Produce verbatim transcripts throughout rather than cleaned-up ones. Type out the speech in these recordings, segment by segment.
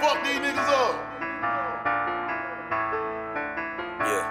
fuck these niggas up. Yeah.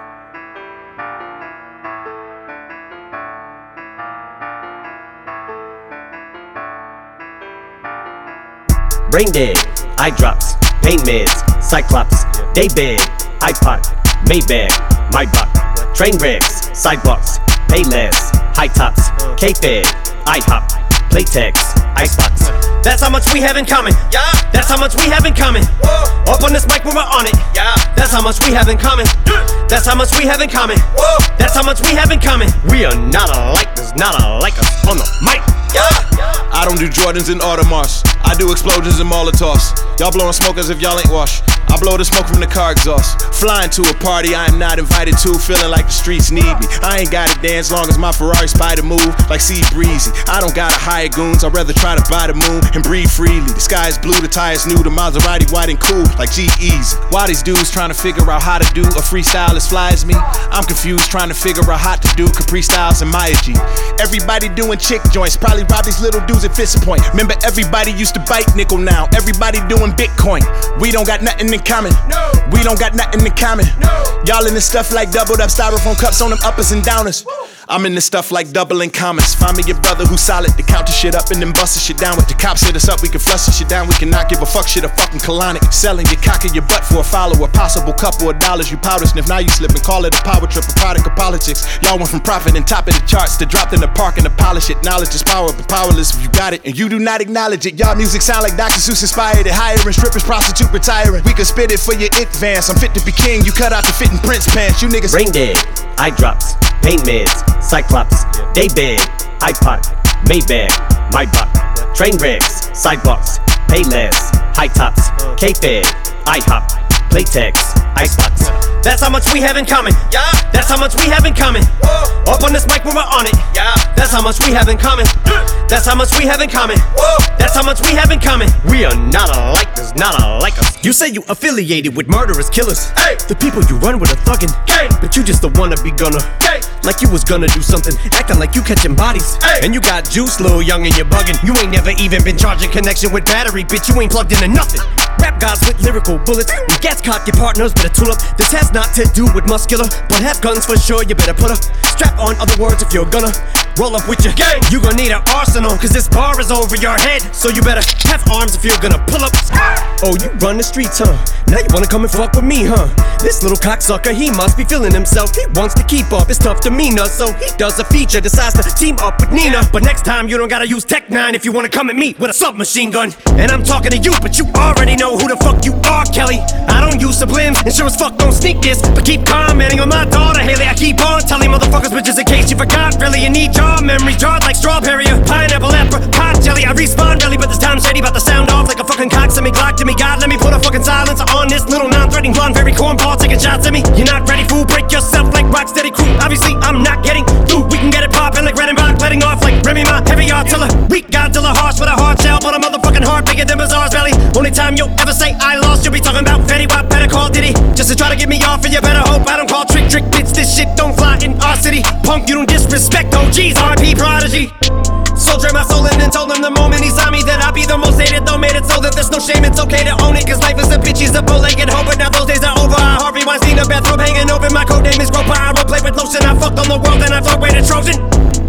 Brain dead, eye drops, pain meds, Cyclops, day bed, iPod, Maybach, my buck, train wrecks, sidewalks, pay less, high tops, K-Fed, IHOP, Playtex, Icebox. That's how much we have in common. Yeah. That's how much we have in common. Whoa. Up on this mic when we're on it. Yeah. That's how much we have in common. That's how much we have in common. Whoa. That's how much we have in common. We are not alike, there's not alike us on the mic. Yeah. I don't do Jordans and Audemars. I do explosions and Molotovs. Y'all blowing smoke as if y'all ain't washed. I blow the smoke from the car exhaust. Flying to a party I am not invited to, feeling like the streets need me. I ain't gotta dance long as my Ferrari spider move like Sea Breezy. I don't gotta hire goons, I'd rather try to buy the moon and breathe freely. The sky is blue, the tires new, the Maserati white and cool like G-Eazy. Why these dudes trying to figure out how to do a freestyle as fly as me? I'm confused trying to figure out how to do Capri Styles and Maya G. Everybody doing chick joints, probably rob these little dudes at Fist Point. Remember everybody used to bite nickel, now everybody doing Bitcoin. We don't got nothing in common. No. We don't got nothing in common. No. Y'all in this stuff like doubled up styrofoam cups on them uppers and downers. Woo. I'm in this stuff like doubling commas. Find me your brother who's solid to count the shit up and then bust the shit down. With the cops hit us up, we can flush the shit down. We cannot give a fuck shit a fucking colonic. Selling your cock in your butt for a follower. Possible couple of dollars you powder sniff. Now you slip and call it a power trip, a product of politics. Y'all went from profit and top of the charts to dropped in the park and to polish it. Knowledge is power, but powerless if you got it and you do not acknowledge it. Y'all music sound like Doctor Seuss inspired it. Hiring strippers, prostitute retiring. We could spit it for your it vans. I'm fit to be king, you cut out the fitting Prince pants. You niggas Brain dead, eye drops, pain meds, Cyclops, day bed, iPod, Maybach, my buck, train wrecks, sidewalks, pay less, high tops, K-Fed, IHOP, Playtex, Icebox. That's how much we have in common. Yeah. That's how much we have in common. Whoa. Up on this mic when we're on it. Yeah. That's how much we have in common. That's how much we have in common. Whoa. That's how much we have in common. We are not alike, there's not alike us. You say you affiliated with murderous killers. Hey. The people you run with are thuggin'. Gang. But you just the wannabe gunner. Gang. Like you was gonna do something, acting like you catching bodies. Hey. And you got juice, little young, and you're bugging. You ain't never even been charging connection with battery, bitch. You ain't plugged into nothing. Rap guys with lyrical bullets. When gas cock, your partners better tool up. This has not to do with muscular, but have guns for sure. You better put a strap on. Other words, if you're gonna roll up with your gang, you gonna need an arsenal, cause this bar is over your head. So you better have arms if you're gonna pull up. Oh, you run the streets, huh? Now you wanna come and fuck with me, huh? This little cocksucker, he must be feeling himself. He wants to keep up his tough demeanor, so he does a feature, decides to team up with Nina. But next time you don't gotta use Tech nine if you wanna come at me with a submachine gun. And I'm talking to you, but you already know who the fuck you are, Kelly. I don't use sublims, and sure as fuck don't sneak this, but keep commenting on my daughter, Haley. I keep on telling motherfuckers, but just in case you forgot, really, you need jaw memory, jarred like strawberry or pineapple, apricot jelly. I respawn really, but this time shady, about to sound off like a fucking cock. Send me Glock to me, God, let me put a fucking silencer on this little non-threatening blonde, very cornball, taking shots at me. You're not ready, fool, break yourself like Rocksteady crew. Obviously, I'm not getting through. We can get it poppin' like Redenbach, letting off like Remy Ma, heavy artiller. Weak Godzilla, harsh with a hard shell, but a motherfucking heart bigger than Bazaar's belly. Only time you'll ever say I lost, you'll be talking about Fetty Wap, better call Diddy. Just to try to get me off, and you better hope I don't call trick trick bits. This shit don't fly in our city. Punk, you don't disrespect O Gs, R P Prodigy. Soldier my soul in and told him the moment he saw me that I'd be the most hated, though made it so that there's no shame, it's okay to own it. Cause life is a bitch, he's a bow-legged hoe, but now those days are over. I Harvey Weinstein, a bathrobe hanging open. My code name is Groper, I roleplay with lotion. I fucked on the world and I thought way to Trojan.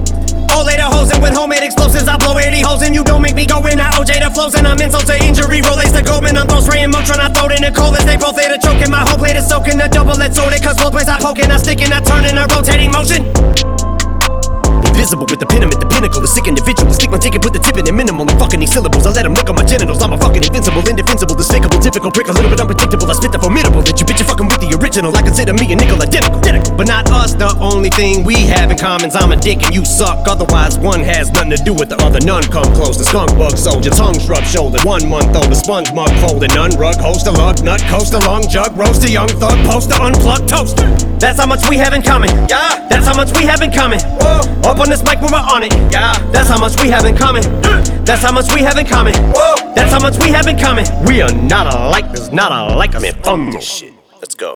Oh, later hoes and with homemade explosives I blow eighty holes and you don't make me go in. I O J the flows and I'm insult to injury. Rolex the Goldman, I'm throw spraying Motron. I throw it in the cold as they both later choking. My whole plate is soaking, the double let's it. Cause both ways I poking, I sticking, I turn in a rotating motion. Invisible with the pin, I'm at the pinnacle. A sick individual, stick my ticket, put the tip in it minimal. I'm fucking these syllables, I let them look on my genitals. I'm a fucking invincible, indefensible, despicable, difficult prick, a little bit unpredictable. I spit the formidable, that you bitch, you fucking with the original. I consider me a nickel identical, identical. But not us, the only thing we have in common is I'm a dick and you suck. Otherwise, one has nothing to do with the other. None come close. The skunk bug soldier, tongue shrub shoulder. One month old, the sponge mug folded. None rug, host a lug, nut, coast a long jug. Roast a young thug, poster, unplugged toaster. That's how much we have in common. Yeah. That's how much we have in common. Whoa. Up on this mic when we're on it. Yeah. That's how much we have in common. That's how much we have in common. Whoa. That's how much we have in common. We are not alike, there's not alike us on this shit.